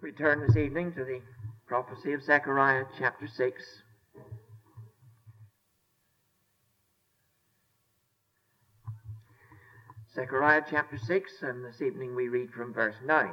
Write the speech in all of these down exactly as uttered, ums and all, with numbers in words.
We turn this evening to the prophecy of Zechariah chapter six. Zechariah chapter six, and this evening we read from verse nine.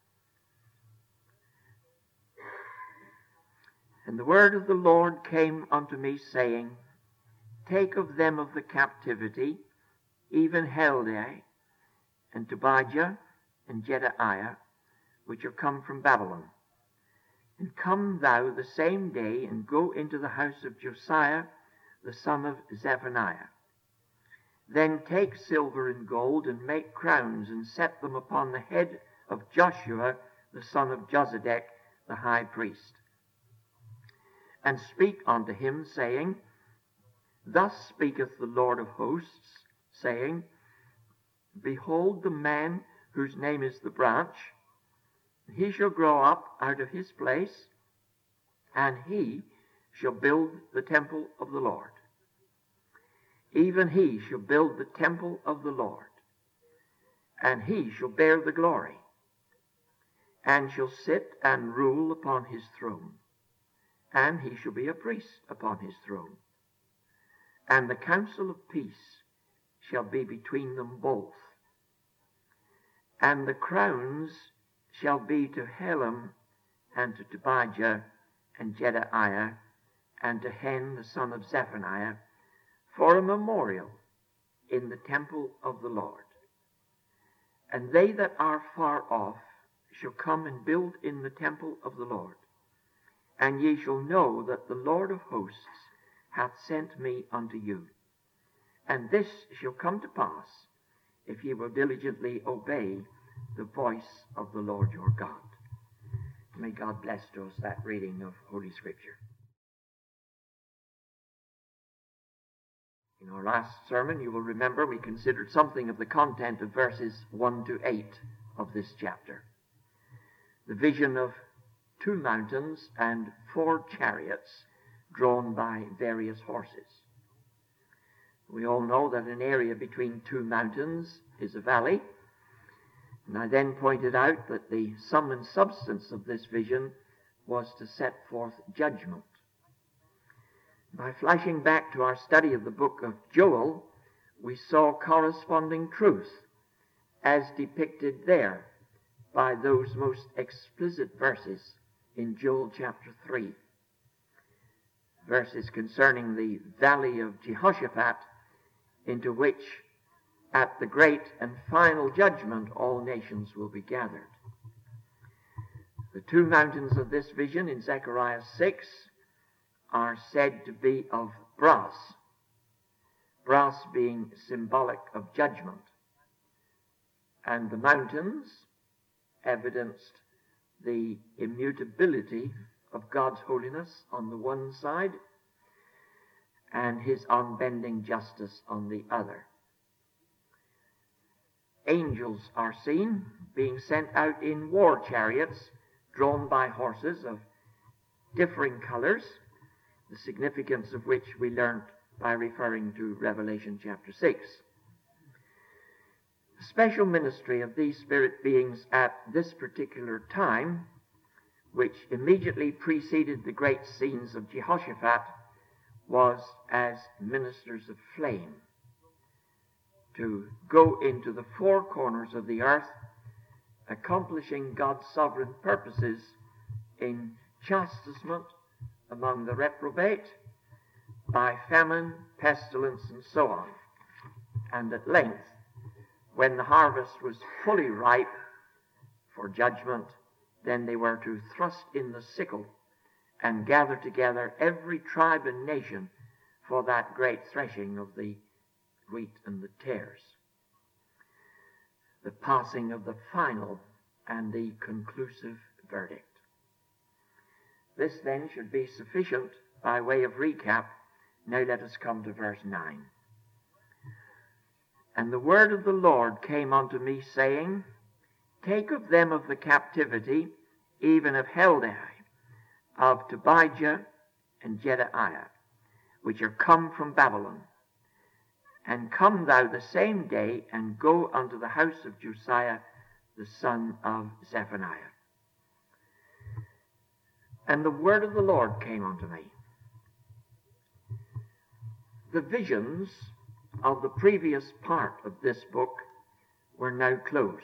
And the word of the Lord came unto me, saying, Take of them of the captivity, even Heldai, and Tobijah, and Jedaiah, which are come from Babylon. And come thou the same day, and go into the house of Josiah, the son of Zephaniah. Then take silver and gold, and make crowns, and set them upon the head of Joshua, the son of Josedech, the high priest. And speak unto him, saying, Thus speaketh the Lord of hosts, saying, Behold the man whose name is the branch, he shall grow up out of his place, and he shall build the temple of the Lord. Even he shall build the temple of the Lord, and he shall bear the glory, and shall sit and rule upon his throne, and he shall be a priest upon his throne. And the counsel of peace shall be between them both. And the crowns shall be to Helem, and to Tobijah, and Jedaiah, and to Hen the son of Zephaniah, for a memorial in the temple of the Lord. And they that are far off shall come and build in the temple of the Lord. And ye shall know that the Lord of hosts hath sent me unto you. And this shall come to pass, if ye will diligently obey the voice of the Lord your God. May God bless to us that reading of Holy Scripture. In our last sermon, you will remember, we considered something of the content of verses one to eight of this chapter. The vision of two mountains and four chariots drawn by various horses. We all know that an area between two mountains is a valley, and I then pointed out that the sum and substance of this vision was to set forth judgment. By flashing back to our study of the book of Joel, we saw corresponding truth as depicted there by those most explicit verses in Joel chapter three. Verses concerning the valley of Jehoshaphat, into which at the great and final judgment all nations will be gathered. The two mountains of this vision in Zechariah six are said to be of brass, brass being symbolic of judgment. And the mountains evidenced the immutability of God's holiness on the one side, and his unbending justice on the other. Angels are seen being sent out in war chariots drawn by horses of differing colors, the significance of which we learnt by referring to Revelation chapter six. The special ministry of these spirit beings at this particular time, which immediately preceded the great scenes of Jehoshaphat, was as ministers of flame, to go into the four corners of the earth, accomplishing God's sovereign purposes in chastisement among the reprobate, by famine, pestilence, and so on. And at length, when the harvest was fully ripe for judgment, then they were to thrust in the sickle and gather together every tribe and nation for that great threshing of the wheat and the tares. The passing of the final and the conclusive verdict. This then should be sufficient by way of recap. Now let us come to verse nine. And the word of the Lord came unto me, saying, Take of them of the captivity, even of Heldai, of Tobijah and Jedaiah, which are come from Babylon. And come thou the same day, and go unto the house of Josiah, the son of Zephaniah. And the word of the Lord came unto me. The visions of the previous part of this book were now closed.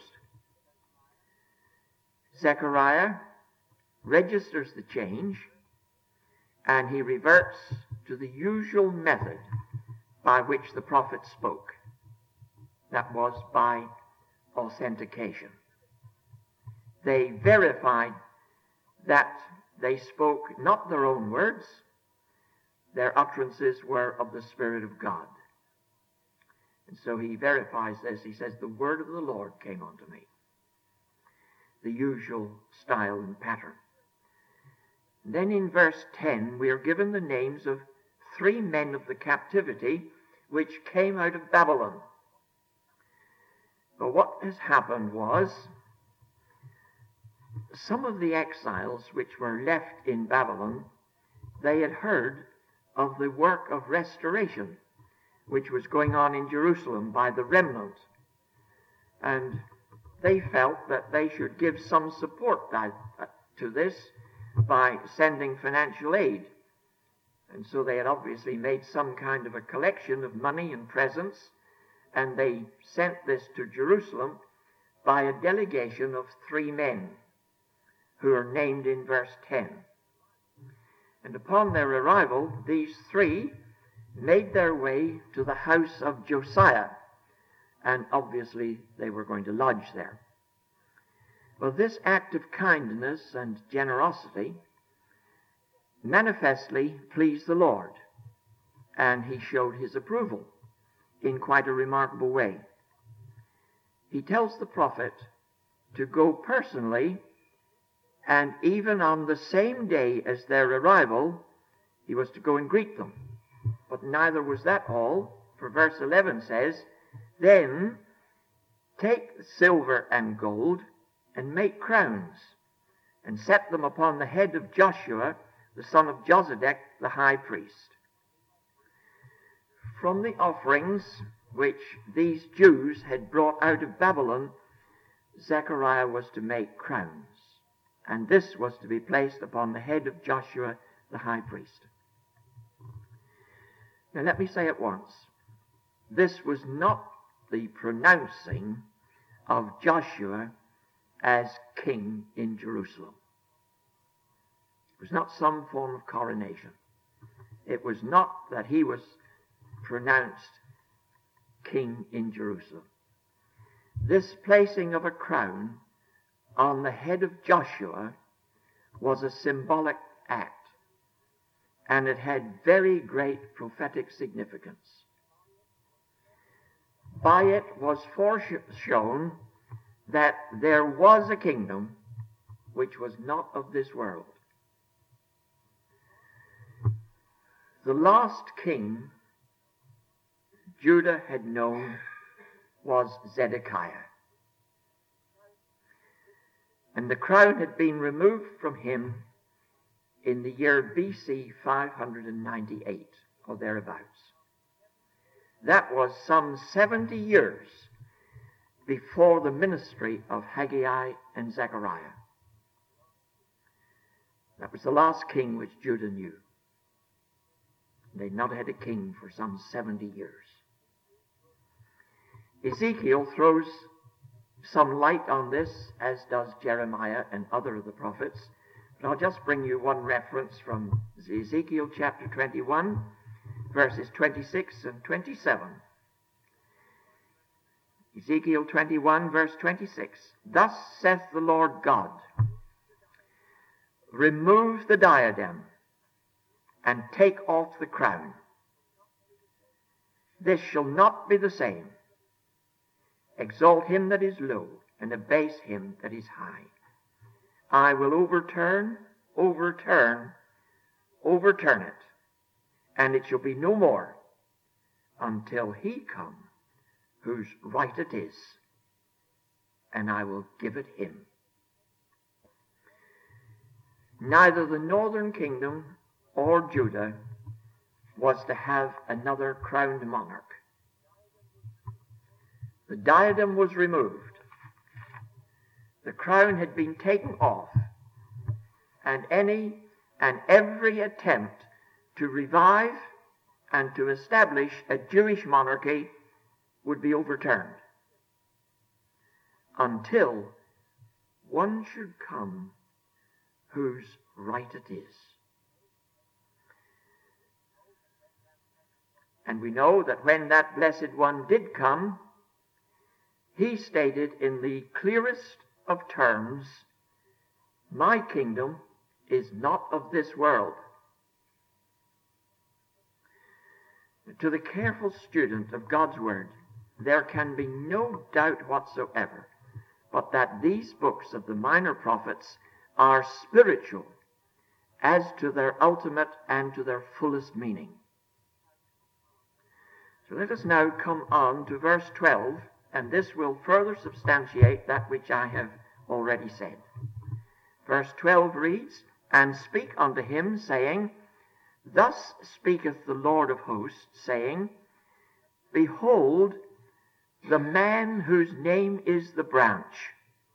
Zechariah registers the change, and he reverts to the usual method by which the prophet spoke. That was by authentication. They verified that they spoke not their own words, their utterances were of the Spirit of God. And so he verifies this. He says, the word of the Lord came unto me. The usual style and pattern. And then in verse ten, we are given the names of three men of the captivity which came out of Babylon. But what has happened was, some of the exiles which were left in Babylon, they had heard of the work of restoration which was going on in Jerusalem by the remnant. And they felt that they should give some support to this by sending financial aid. And so they had obviously made some kind of a collection of money and presents, and they sent this to Jerusalem by a delegation of three men who are named in verse ten. And upon their arrival, these three made their way to the house of Josiah, and obviously they were going to lodge there. Well, this act of kindness and generosity manifestly pleased the Lord, and he showed his approval in quite a remarkable way. He tells the prophet to go personally, and even on the same day as their arrival, he was to go and greet them. But neither was that all, for verse eleven says, then take silver and gold and make crowns, and set them upon the head of Joshua, the son of Josedek, the high priest. From the offerings which these Jews had brought out of Babylon, Zechariah was to make crowns, and this was to be placed upon the head of Joshua, the high priest. Now let me say at once, this was not the pronouncing of Joshua as king in Jerusalem. It was not some form of coronation. It was not that he was pronounced king in Jerusalem. This placing of a crown on the head of Joshua was a symbolic act, and it had very great prophetic significance. By it was foreshown that there was a kingdom which was not of this world. The last king Judah had known was Zedekiah. And the crown had been removed from him in the year B C five ninety-eight, or thereabouts. That was some seventy years before the ministry of Haggai and Zechariah. That was the last king which Judah knew. They'd not had a king for some seventy years. Ezekiel throws some light on this, as does Jeremiah and other of the prophets. But I'll just bring you one reference from Ezekiel chapter twenty-one, verses twenty-six and twenty-seven. Ezekiel twenty-one, verse twenty-six. Thus saith the Lord God, remove the diadem and take off the crown. This shall not be the same. Exalt him that is low, and abase him that is high. I will overturn, overturn, overturn it, and it shall be no more until he come, whose right it is, and I will give it him. Neither the northern kingdom or Judah was to have another crowned monarch. The diadem was removed. The crown had been taken off, and any and every attempt to revive and to establish a Jewish monarchy would be overturned, until one should come whose right it is. And we know that when that blessed one did come, he stated in the clearest of terms, "My kingdom is not of this world." To the careful student of God's Word, there can be no doubt whatsoever but that these books of the minor prophets are spiritual as to their ultimate and to their fullest meaning. So let us now come on to verse twelve, and this will further substantiate that which I have already said. Verse twelve reads, "And speak unto him, saying, Thus speaketh the Lord of hosts, saying, Behold, the man whose name is the branch,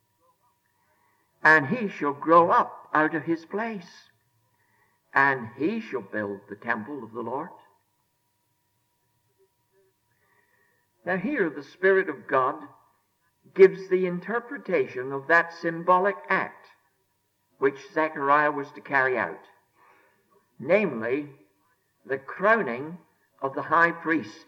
and he shall grow up out of his place, and he shall build the temple of the Lord." Now here the Spirit of God gives the interpretation of that symbolic act which Zechariah was to carry out, namely, the crowning of the high priest.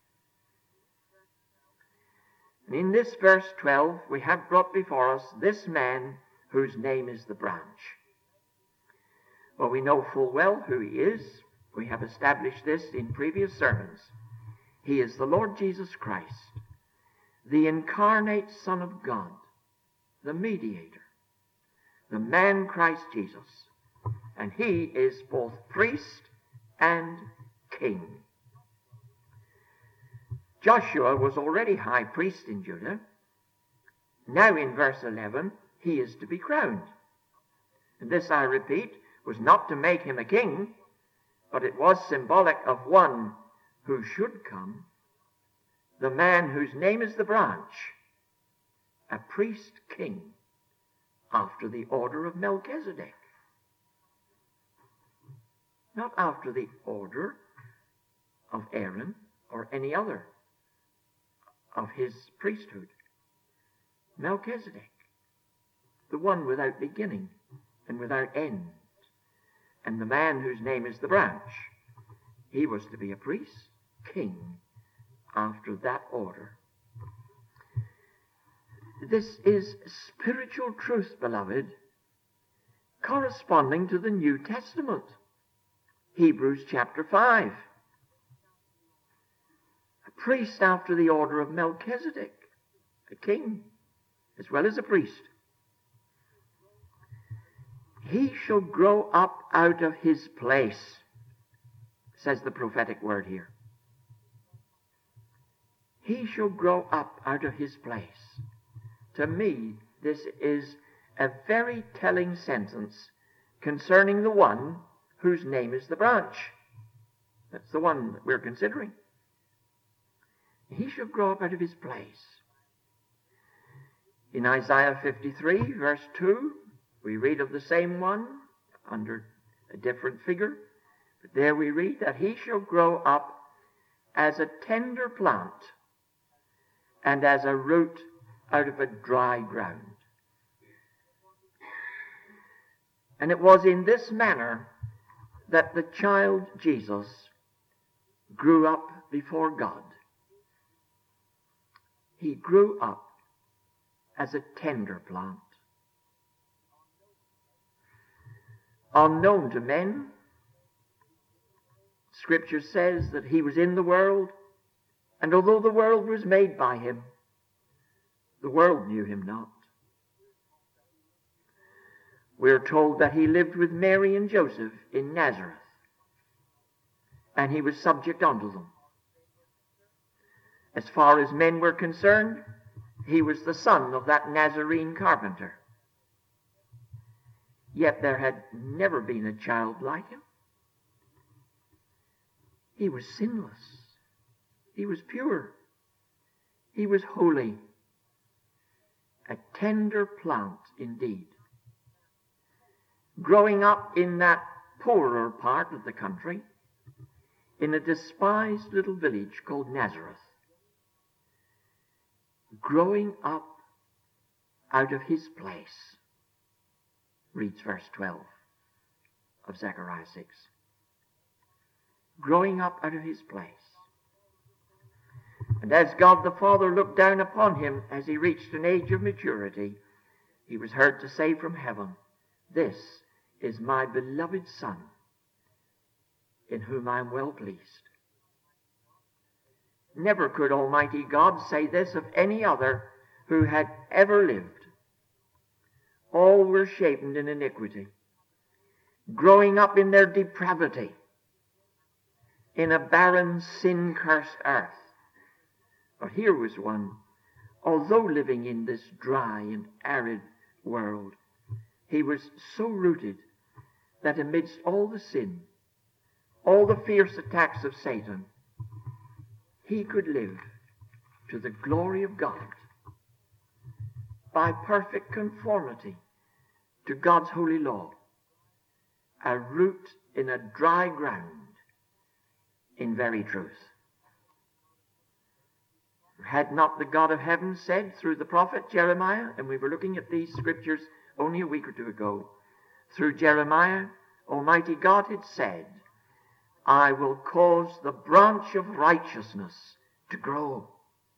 And in this verse twelve, we have brought before us this man whose name is the branch. Well, we know full well who he is. We have established this in previous sermons. He is the Lord Jesus Christ, the incarnate Son of God, the mediator, the man Christ Jesus. And he is both priest and king. Joshua was already high priest in Judah. Now in verse eleven, he is to be crowned. And this, I repeat, was not to make him a king, but it was symbolic of one who should come, the man whose name is the branch, a priest king after the order of Melchizedek. Not after the order of Aaron or any other of his priesthood. Melchizedek, the one without beginning and without end, and the man whose name is the branch, he was to be a priest, king, after that order. This is spiritual truth, beloved, corresponding to the New Testament. Hebrews chapter five. A priest after the order of Melchizedek, a king as well as a priest. He shall grow up out of his place, says the prophetic word here. He shall grow up out of his place. To me, this is a very telling sentence concerning the one whose name is the branch. That's the one that we're considering. He shall grow up out of his place. In Isaiah fifty-three, verse two, we read of the same one under a different figure. But there we read that he shall grow up as a tender plant and as a root out of a dry ground. And it was in this manner that the child Jesus grew up before God. He grew up as a tender plant. Unknown to men, Scripture says that he was in the world, and although the world was made by him, the world knew him not. We are told that he lived with Mary and Joseph in Nazareth, and he was subject unto them. As far as men were concerned, he was the son of that Nazarene carpenter. Yet there had never been a child like him. He was sinless. He was pure. He was holy. A tender plant indeed. Growing up in that poorer part of the country, in a despised little village called Nazareth, growing up out of his place, reads verse twelve of Zechariah six. Growing up out of his place. And as God the Father looked down upon him as he reached an age of maturity, he was heard to say from heaven, "This is my beloved Son, in whom I am well pleased." Never could Almighty God say this of any other who had ever lived. All were shapen in iniquity, growing up in their depravity, in a barren, sin-cursed earth. But here was one, although living in this dry and arid world, he was so rooted that amidst all the sin, all the fierce attacks of Satan, he could live to the glory of God by perfect conformity to God's holy law, a root in a dry ground in very truth. Had not the God of heaven said through the prophet Jeremiah, and we were looking at these scriptures only a week or two ago, through Jeremiah, Almighty God had said, "I will cause the branch of righteousness to grow."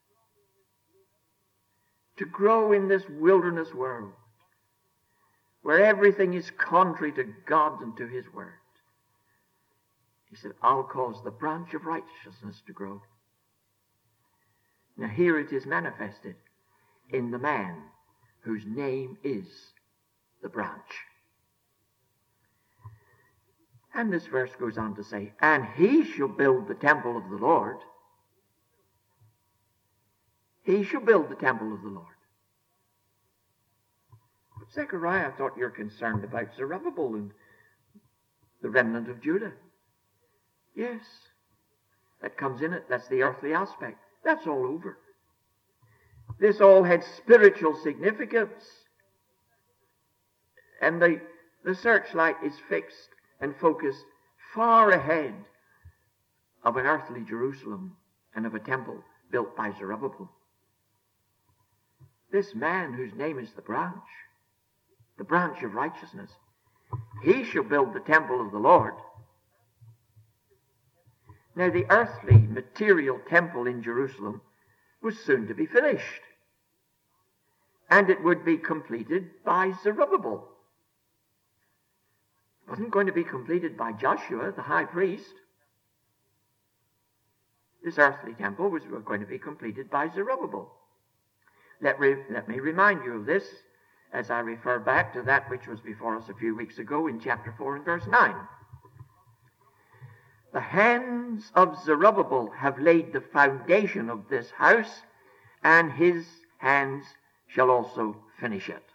To grow in this wilderness world, where everything is contrary to God and to his word. He said, "I'll cause the branch of righteousness to grow." Now here it is manifested in the man whose name is the branch. And this verse goes on to say, "And he shall build the temple of the Lord." He shall build the temple of the Lord. But Zechariah, I thought you're concerned about Zerubbabel and the remnant of Judah. Yes, that comes in it. That's the earthly aspect. That's all over. This all had spiritual significance. And the, the searchlight is fixed and focused far ahead of an earthly Jerusalem and of a temple built by Zerubbabel. This man whose name is the branch, the branch of righteousness, he shall build the temple of the Lord. Now the earthly material temple in Jerusalem was soon to be finished, and it would be completed by Zerubbabel. It wasn't going to be completed by Joshua, the high priest. This earthly temple was going to be completed by Zerubbabel. Let, re, let me remind you of this as I refer back to that which was before us a few weeks ago in chapter four and verse nine. The hands of Zerubbabel have laid the foundation of this house, and his hands shall also finish it.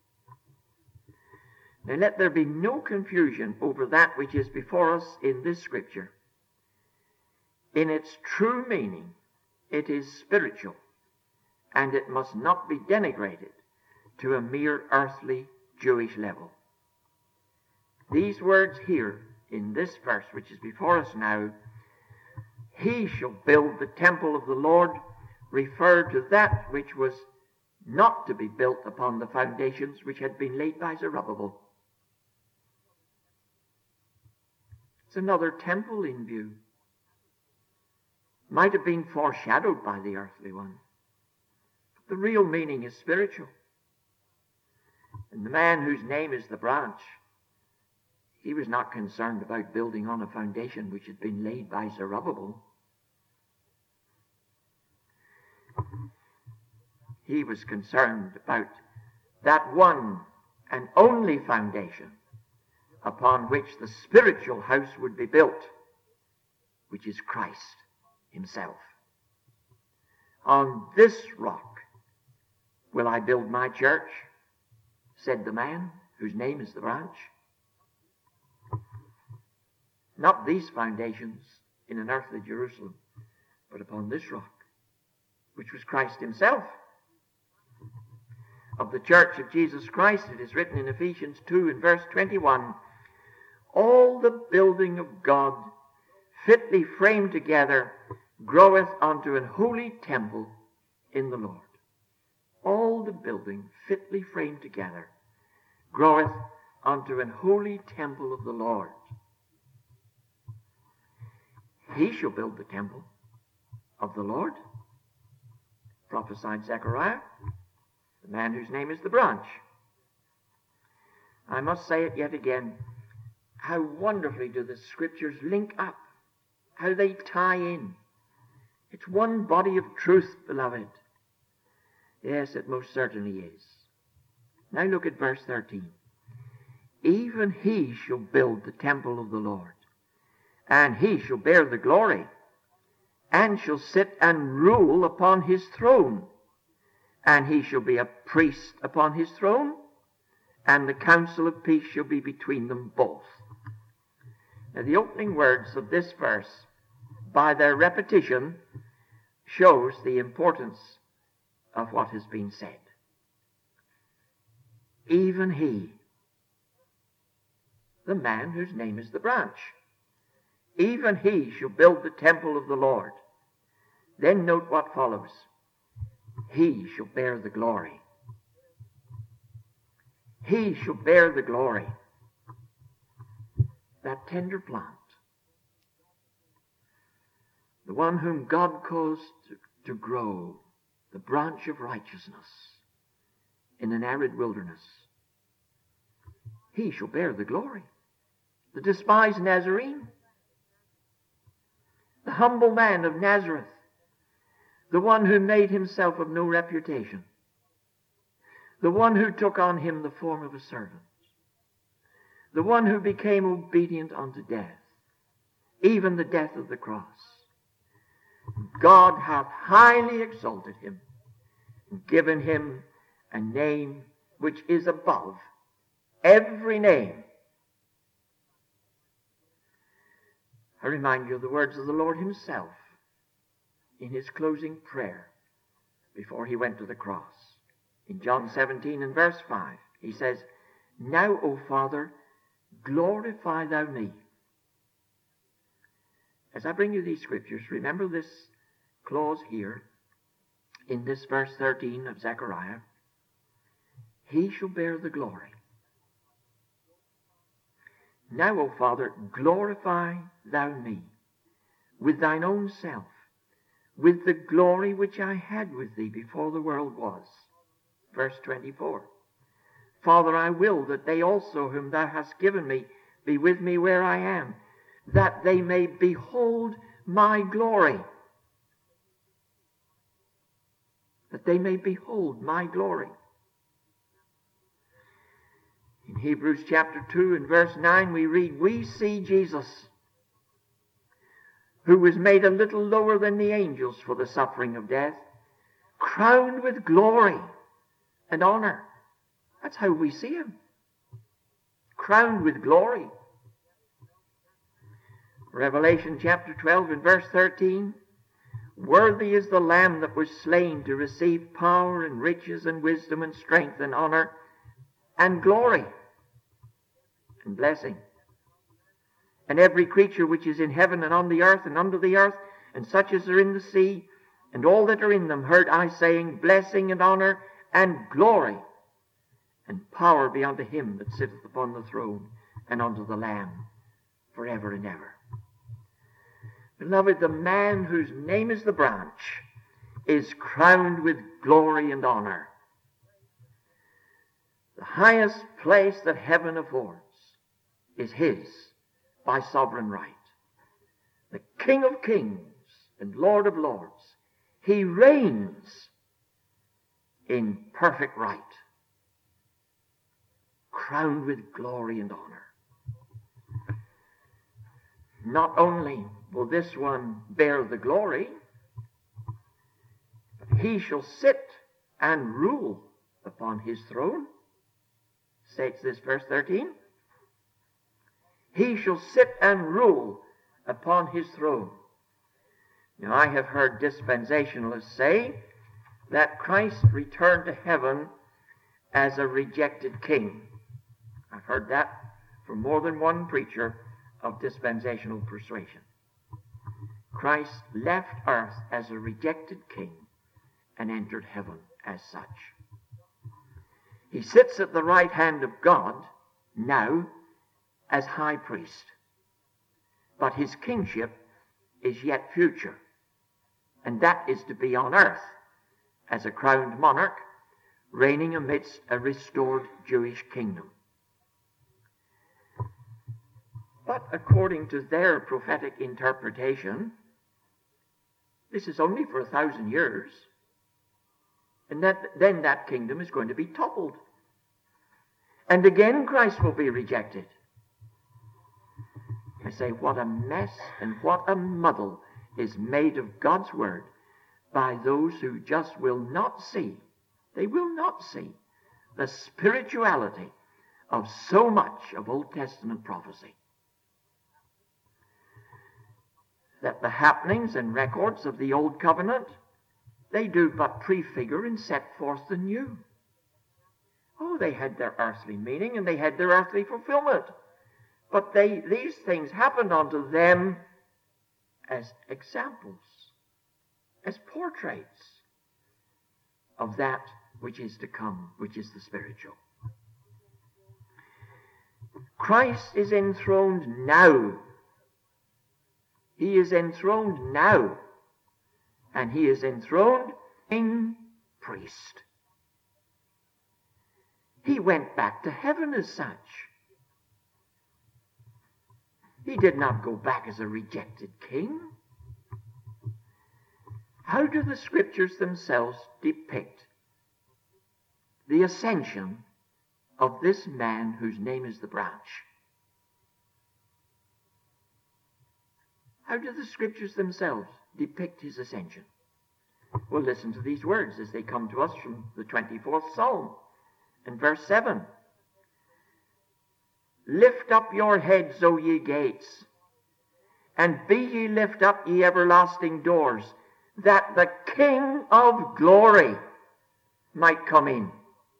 Now let there be no confusion over that which is before us in this scripture. In its true meaning, it is spiritual, and it must not be denigrated to a mere earthly Jewish level. These words here in this verse, which is before us now, "He shall build the temple of the Lord," refer to that which was not to be built upon the foundations which had been laid by Zerubbabel. It's another temple in view. Might have been foreshadowed by the earthly one. But the real meaning is spiritual. And the man whose name is the branch, he was not concerned about building on a foundation which had been laid by Zerubbabel. He was concerned about that one and only foundation upon which the spiritual house would be built, which is Christ himself. "On this rock will I build my church," said the man whose name is the branch. Not these foundations in an earthly Jerusalem, but upon this rock, which was Christ himself. Of the church of Jesus Christ, it is written in Ephesians two and verse twenty-one, all the building of God, fitly framed together, groweth unto an holy temple in the Lord. All the building, fitly framed together, groweth unto an holy temple of the Lord. He shall build the temple of the Lord, prophesied Zechariah, the man whose name is the branch. I must say it yet again, how wonderfully do the Scriptures link up, how they tie in. It's one body of truth, beloved. Yes, it most certainly is. Now look at verse thirteen. Even he shall build the temple of the Lord, and he shall bear the glory, and shall sit and rule upon his throne. And he shall be a priest upon his throne, and the counsel of peace shall be between them both. Now the opening words of this verse, by their repetition, shows the importance of what has been said. Even he, the man whose name is the branch, even he shall build the temple of the Lord. Then note what follows. He shall bear the glory. He shall bear the glory. That tender plant, the one whom God caused to, to grow, the branch of righteousness in an arid wilderness, he shall bear the glory. The despised Nazarene, the humble man of Nazareth, the one who made himself of no reputation, the one who took on him the form of a servant, the one who became obedient unto death, even the death of the cross. God hath highly exalted him and given him a name which is above every name. I remind you of the words of the Lord himself in his closing prayer before he went to the cross. In John seventeen and verse five, he says, Now, O Father, glorify thou me. As I bring you these scriptures, remember this clause here in this verse thirteen of Zechariah. He shall bear the glory. Now, O Father, glorify thou me with thine own self, with the glory which I had with thee before the world was. Verse twenty-four. Father, I will that they also whom thou hast given me be with me where I am, that they may behold my glory. That they may behold my glory. In Hebrews chapter two and verse nine we read, We see Jesus, who was made a little lower than the angels for the suffering of death, crowned with glory and honor. That's how we see him. Crowned with glory. Revelation chapter twelve and verse thirteen, Worthy is the Lamb that was slain to receive power and riches and wisdom and strength and honor and glory and blessing. And every creature which is in heaven and on the earth and under the earth, and such as are in the sea, and all that are in them, heard I saying, Blessing and honor and glory and power be unto him that sitteth upon the throne and unto the Lamb forever and ever. Beloved, the man whose name is the branch is crowned with glory and honor. The highest place that heaven affords is his by sovereign right. The King of kings and Lord of lords, he reigns in perfect right, crowned with glory and honor. Not only will this one bear the glory, but he shall sit and rule upon his throne. States this verse thirteen. He shall sit and rule upon his throne. Now I have heard dispensationalists say that Christ returned to heaven as a rejected king. I've heard that from more than one preacher of dispensational persuasion. Christ left earth as a rejected king and entered heaven as such. He sits at the right hand of God now as high priest, but his kingship is yet future, and that is to be on earth as a crowned monarch reigning amidst a restored Jewish kingdom. But according to their prophetic interpretation, this is only for a thousand years, and that, then that kingdom is going to be toppled. And again Christ will be rejected. I say, what a mess and what a muddle is made of God's word by those who just will not see, they will not see the spirituality of so much of Old Testament prophecy. That the happenings and records of the Old Covenant, they do but prefigure and set forth the new. Oh, they had their earthly meaning and they had their earthly fulfillment. But they, these things happened unto them as examples, as portraits of that which is to come, which is the spiritual. Christ is enthroned now. He is enthroned now. And he is enthroned king, priest. He went back to heaven as such. He did not go back as a rejected king. How do the scriptures themselves depict the ascension of this man whose name is the branch? How do the scriptures themselves depict his ascension? Well, listen to these words as they come to us from the twenty-fourth Psalm and verse seven. Lift up your heads, O ye gates, and be ye lift up, ye everlasting doors, that the King of glory might come in.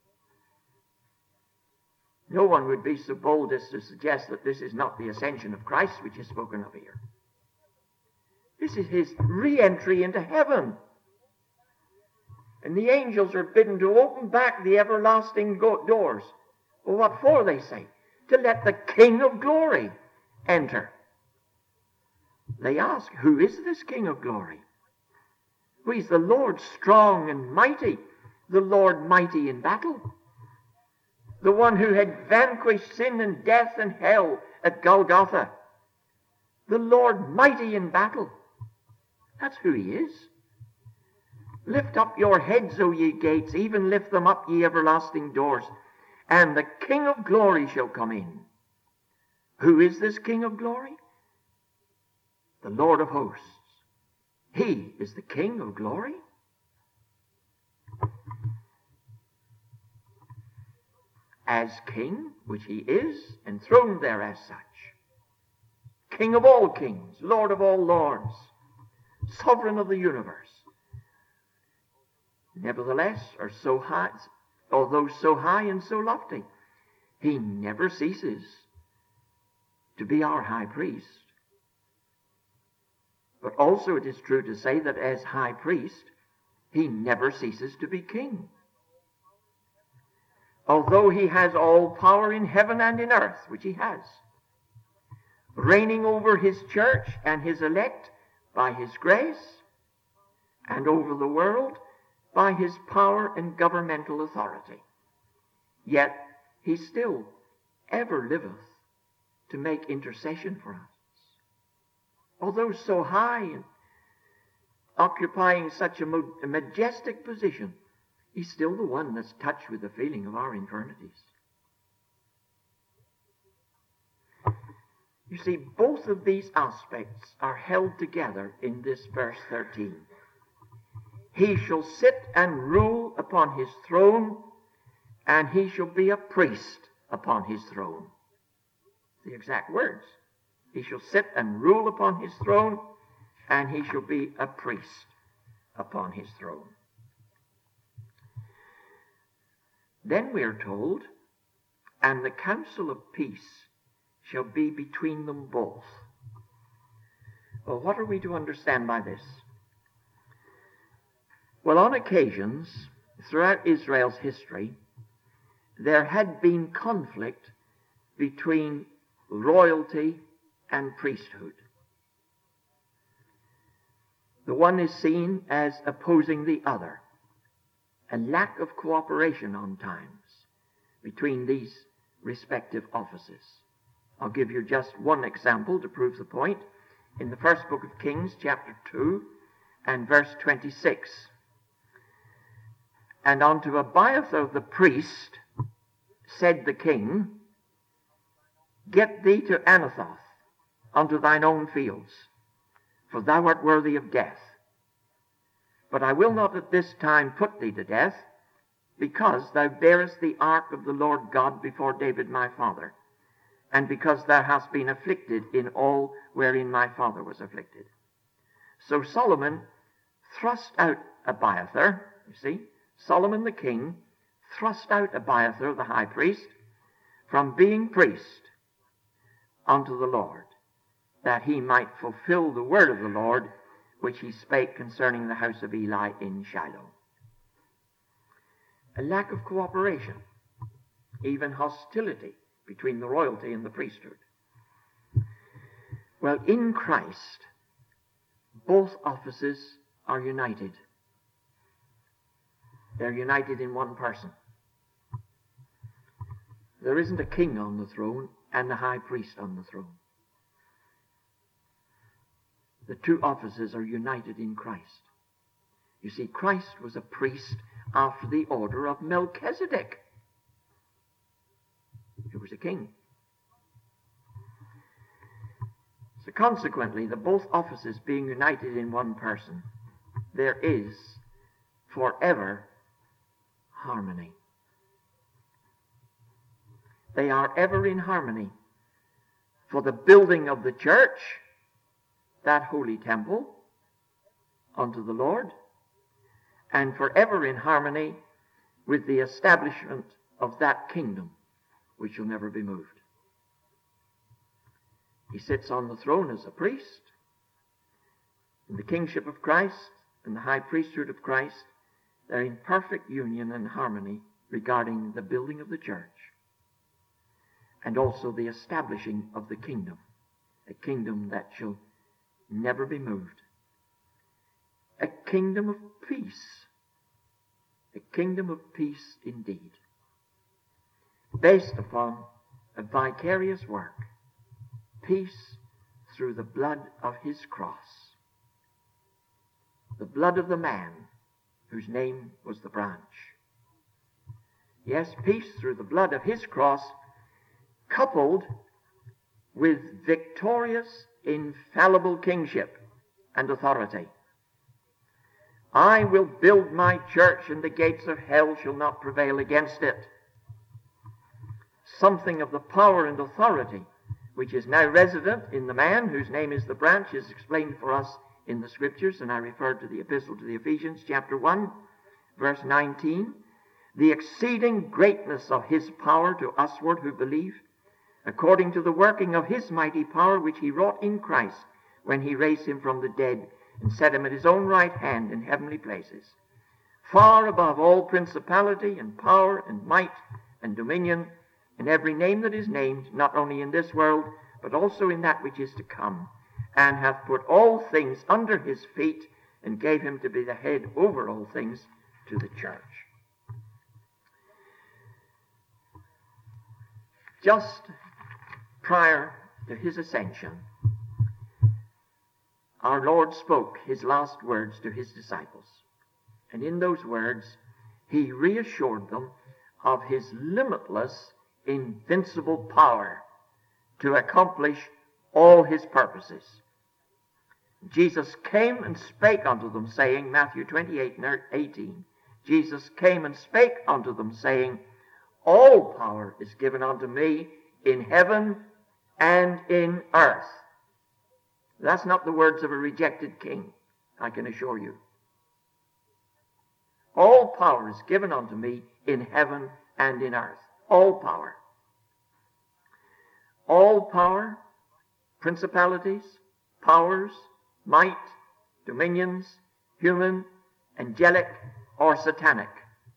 No one would be so bold as to suggest that this is not the ascension of Christ which is spoken of here. This is his re-entry into heaven. And the angels are bidden to open back the everlasting go- doors. Well, what for, they say? To let the King of glory enter. They ask, who is this King of glory? Well, he's the Lord strong and mighty, the Lord mighty in battle. The one who had vanquished sin and death and hell at Golgotha. The Lord mighty in battle. That's who he is. Lift up your heads, O ye gates, even lift them up, ye everlasting doors, and the King of glory shall come in. Who is this King of glory? The Lord of hosts. He is the King of glory. As King, which he is, enthroned there as such. King of all kings, Lord of all lords, sovereign of the universe. Nevertheless, or so high, although so high and so lofty, he never ceases to be our high priest. But also it is true to say that as high priest, he never ceases to be king. Although he has all power in heaven and in earth, which he has, reigning over his church and his elect by his grace, and over the world by his power and governmental authority. Yet he still ever liveth to make intercession for us. Although so high and occupying such a, mo- a majestic position, he's still the one that's touched with the feeling of our infirmities. You see, both of these aspects are held together in this verse thirteen. He shall sit and rule upon his throne, and he shall be a priest upon his throne. The exact words. He shall sit and rule upon his throne, and he shall be a priest upon his throne. Then we are told, and the counsel of peace shall be between them both. Well, what are we to understand by this? Well, on occasions, throughout Israel's history, there had been conflict between royalty and priesthood. The one is seen as opposing the other. A lack of cooperation on times between these respective offices. I'll give you just one example to prove the point. In the first book of Kings, chapter two, and verse twenty-six. And unto Abiathar the priest said the king, Get thee to Anathoth, unto thine own fields, for thou art worthy of death. But I will not at this time put thee to death, because thou bearest the ark of the Lord God before David my father, and because thou hast been afflicted in all wherein my father was afflicted. So Solomon thrust out Abiathar, you see, Solomon the king thrust out Abiathar the high priest from being priest unto the Lord, that he might fulfill the word of the Lord which he spake concerning the house of Eli in Shiloh. A lack of cooperation, even hostility between the royalty and the priesthood. Well, in Christ, both offices are united. They're united in one person. There isn't a king on the throne and a high priest on the throne. The two offices are united in Christ. You see, Christ was a priest after the order of Melchizedek. He was a king. So consequently, the both offices being united in one person, there is forever harmony. They are ever in harmony for the building of the church, that holy temple, unto the Lord, and forever in harmony with the establishment of that kingdom which shall never be moved. He sits on the throne as a priest. In the kingship of Christ and the high priesthood of Christ, they're in perfect union and harmony regarding the building of the church and also the establishing of the kingdom, a kingdom that shall never be moved. A kingdom of peace. A kingdom of peace indeed. Based upon a vicarious work. Peace through the blood of his cross. The blood of the man whose name was the branch. Yes, peace through the blood of his cross, coupled with victorious, infallible kingship and authority. I will build my church, and the gates of hell shall not prevail against it. Something of the power and authority which is now resident in the man whose name is the branch is explained for us in the Scriptures, and I refer to the Epistle to the Ephesians, chapter one, verse nineteen. The exceeding greatness of his power to usward who believe, according to the working of his mighty power which he wrought in Christ, when he raised him from the dead and set him at his own right hand in heavenly places, far above all principality and power and might and dominion, and every name that is named, not only in this world, but also in that which is to come, and hath put all things under his feet, and gave him to be the head over all things to the church. Just prior to his ascension, our Lord spoke his last words to his disciples. And in those words, he reassured them of his limitless, invincible power to accomplish all his purposes. Jesus came and spake unto them, saying, Matthew twenty-eight and eighteen, Jesus came and spake unto them, saying, all power is given unto me in heaven and in earth. That's not the words of a rejected king, I can assure you. All power is given unto me in heaven and in earth. All power. all power, principalities, powers, might, dominions, human, angelic, or satanic.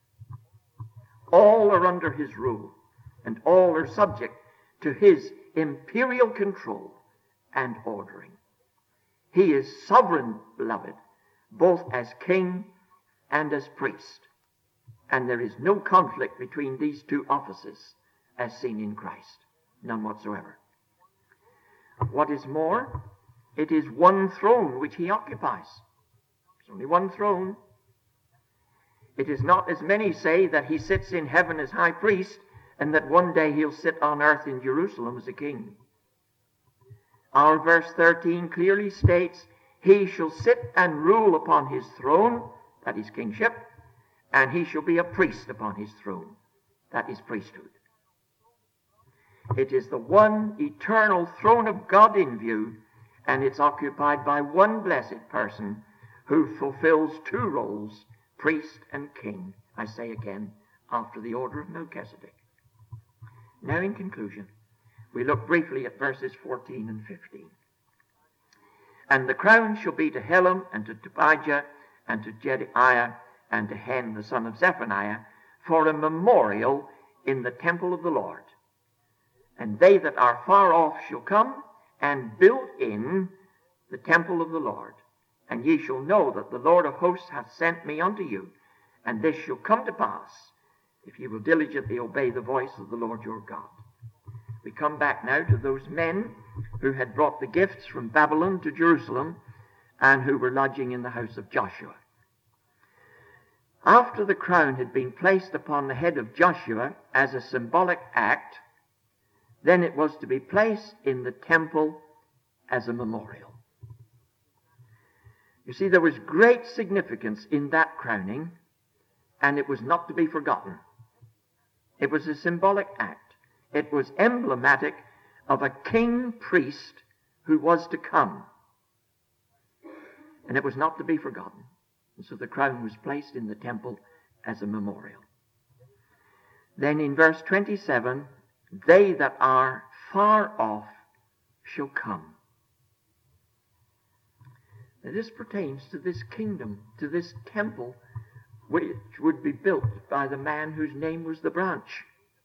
All are under his rule, and all are subject to his imperial control and ordering. He is sovereign, beloved, both as king and as priest. And there is no conflict between these two offices as seen in Christ. None whatsoever. What is more, it is one throne which he occupies. There's only one throne. It is not, as many say, that he sits in heaven as high priest and that one day he'll sit on earth in Jerusalem as a king. Our verse thirteen clearly states, he shall sit and rule upon his throne, that is kingship, and he shall be a priest upon his throne, that is priesthood. It is the one eternal throne of God in view, and it's occupied by one blessed person who fulfills two roles, priest and king, I say again, after the order of Melchizedek. Now in conclusion, we look briefly at verses fourteen and fifteen. And the crown shall be to Helem, and to Tobijah, and to Jedaiah, and to Hen, the son of Zephaniah, for a memorial in the temple of the Lord. And they that are far off shall come and build in the temple of the Lord. And ye shall know that the Lord of hosts hath sent me unto you. And this shall come to pass, if ye will diligently obey the voice of the Lord your God. We come back now to those men who had brought the gifts from Babylon to Jerusalem and who were lodging in the house of Joshua. After the crown had been placed upon the head of Joshua as a symbolic act, then it was to be placed in the temple as a memorial. You see, there was great significance in that crowning, and it was not to be forgotten. It was a symbolic act. It was emblematic of a king-priest who was to come. And it was not to be forgotten. And so the crown was placed in the temple as a memorial. Then in verse twenty-seven, they that are far off shall come. Now this pertains to this kingdom, to this temple, which would be built by the man whose name was the branch.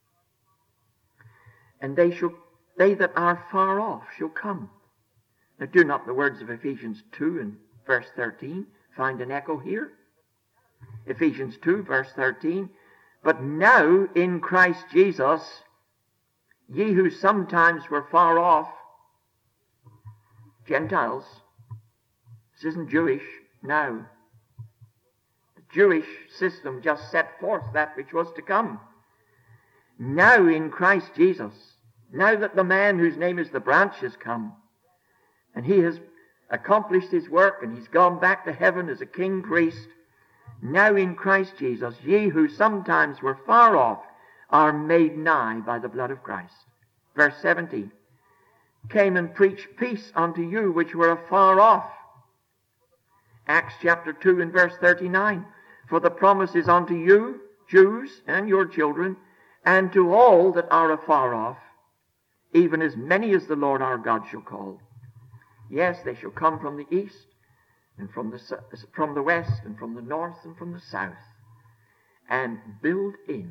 And they shall, they that are far off shall come. Now do not the words of Ephesians two and verse thirteen find an echo here? Ephesians two verse thirteen, but now in Christ Jesus, ye who sometimes were far off, Gentiles, this isn't Jewish now. The Jewish system just set forth that which was to come. Now in Christ Jesus, now that the man whose name is the branch has come, and he has accomplished his work, and he's gone back to heaven as a king priest, now in Christ Jesus, ye who sometimes were far off are made nigh by the blood of Christ. Verse seventeen, came and preached peace unto you which were afar off. Acts chapter two and verse thirty-nine, for the promise is unto you, Jews, and your children, and to all that are afar off, even as many as the Lord our God shall call. Yes, they shall come from the east, and from the, from the west, and from the north, and from the south, and build in.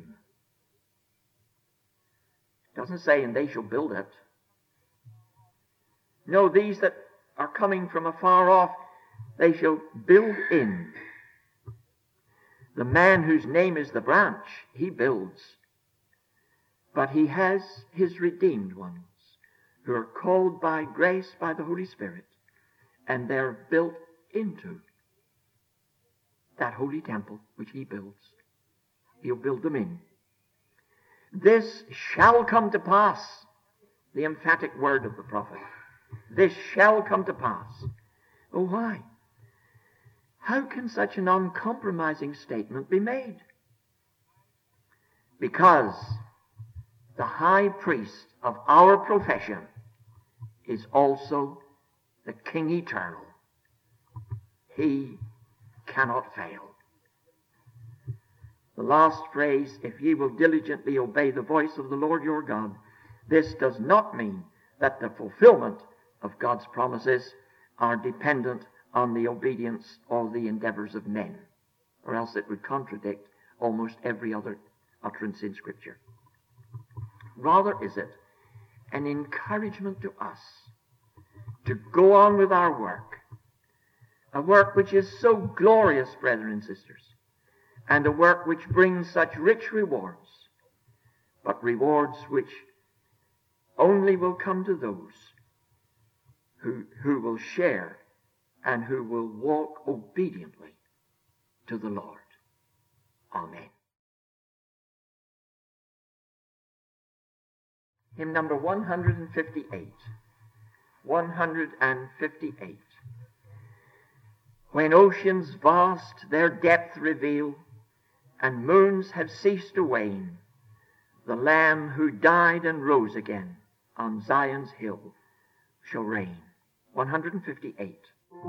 It doesn't say, and they shall build it. No, these that are coming from afar off, they shall build in. The man whose name is the branch, he builds. But he has his redeemed ones who are called by grace by the Holy Spirit, and they're built into that holy temple which he builds. He'll build them in. This shall come to pass, the emphatic word of the prophet. This shall come to pass. Oh, why? How can such an uncompromising statement be made? Because the high priest of our profession is also the King eternal. He cannot fail. The last phrase, if ye will diligently obey the voice of the Lord your God, This does not mean that the fulfillment of God's promises are dependent on the obedience or the endeavors of men, or else it would contradict almost every other utterance in Scripture. Rather is it an encouragement to us to go on with our work, a work which is so glorious, brethren and sisters, and a work which brings such rich rewards, but rewards which only will come to those who, who will share and who will walk obediently to the Lord. Amen. Hymn number one hundred fifty-eight. one hundred fifty-eight. When oceans vast their depth reveal, and moons have ceased to wane, the Lamb who died and rose again on Zion's hill shall reign. one hundred fifty-eight.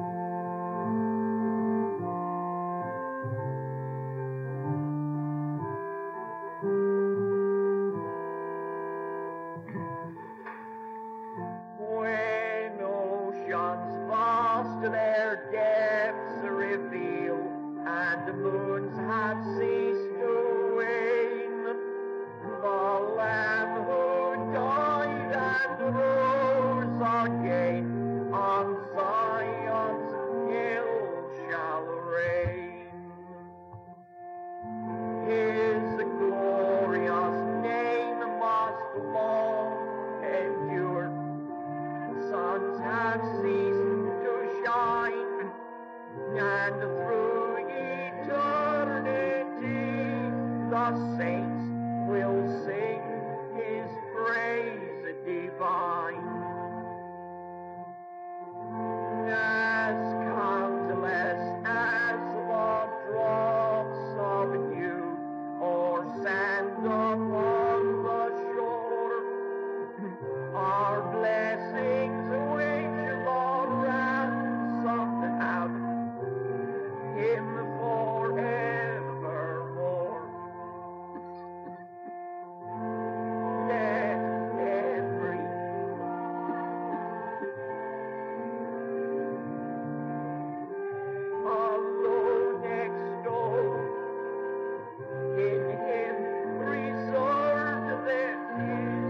When oceans vast their depths reveal, and the moons have ceased to wane, the Lamb who died and rose again on Zion's hill shall reign. His glorious name must long endure. Suns have ceased to shine, and through eternity the saints will sing his praise divine. As countless as the drops of dew or sand upon the shore are blessings which the ransomed have him forevermore. Let every alone extol in him reserved there is.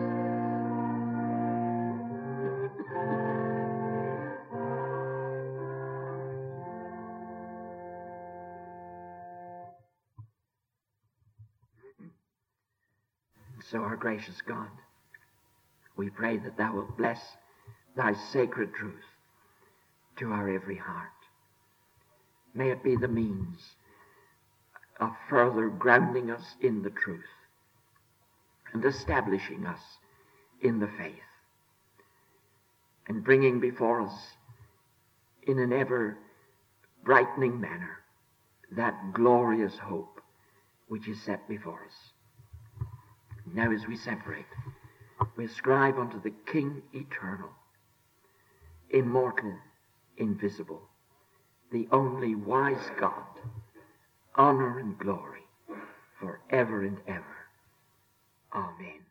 So, our gracious God, we pray that thou wilt bless thy sacred truth to our every heart. May it be the means of further grounding us in the truth and establishing us in the faith and bringing before us in an ever brightening manner that glorious hope which is set before us. Now as we separate, we ascribe unto the King eternal, immortal, invisible, the only wise God, honor and glory forever and ever. Amen.